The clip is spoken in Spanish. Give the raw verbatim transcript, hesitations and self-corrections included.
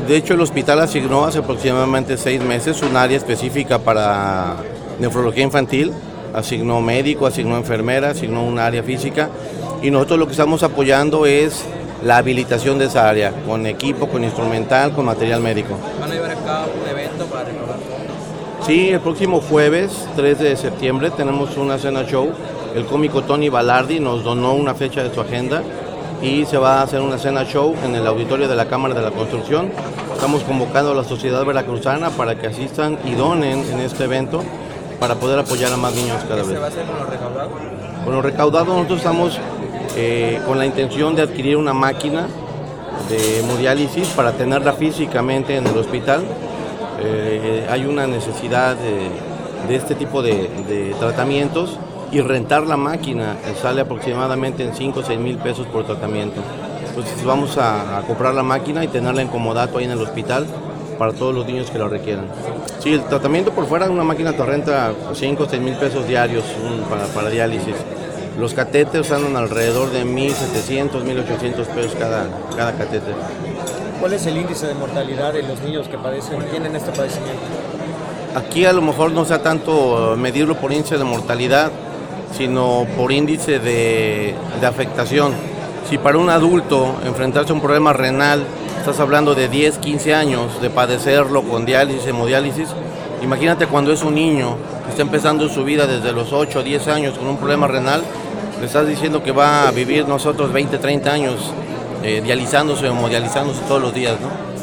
De hecho, el hospital asignó hace aproximadamente seis meses un área específica para nefrología infantil, asignó médico, asignó enfermera, asignó un área física, y nosotros lo que estamos apoyando es la habilitación de esa área, con equipo, con instrumental, con material médico. ¿Van a llevar a cabo un evento para recaudar fondos? Sí, el próximo jueves, tres de septiembre, tenemos una cena show. El cómico Tony Balardi nos donó una fecha de su agenda y se va a hacer una cena show en el auditorio de la Cámara de la Construcción. Estamos convocando a la sociedad veracruzana para que asistan y donen en este evento para poder apoyar a más niños cada ¿Qué vez. se va a hacer con lo recaudado? Con lo recaudado nosotros estamos eh, con la intención de adquirir una máquina de hemodiálisis para tenerla físicamente en el hospital. Eh, hay una necesidad de, de este tipo de, de tratamientos, y rentar la máquina sale aproximadamente en cinco o seis mil pesos por tratamiento. Entonces vamos a, a comprar la máquina y tenerla en comodato ahí en el hospital para todos los niños que lo requieran. Sí, el tratamiento por fuera de una máquina te renta cinco o seis mil pesos diarios un, para, para diálisis. Los catéteres andan alrededor de mil setecientos, mil ochocientos pesos cada, cada catéter. ¿Cuál es el índice de mortalidad de los niños que padecen, tienen este padecimiento? Aquí a lo mejor no sea tanto medirlo por índice de mortalidad, sino por índice de, de afectación. Si para un adulto enfrentarse a un problema renal, estás hablando de diez, quince años de padecerlo con diálisis, hemodiálisis, imagínate cuando es un niño que está empezando su vida desde los ocho o diez años con un problema renal, le estás diciendo que va a vivir nosotros veinte, treinta años eh, dializándose o hemodializándose todos los días, ¿no?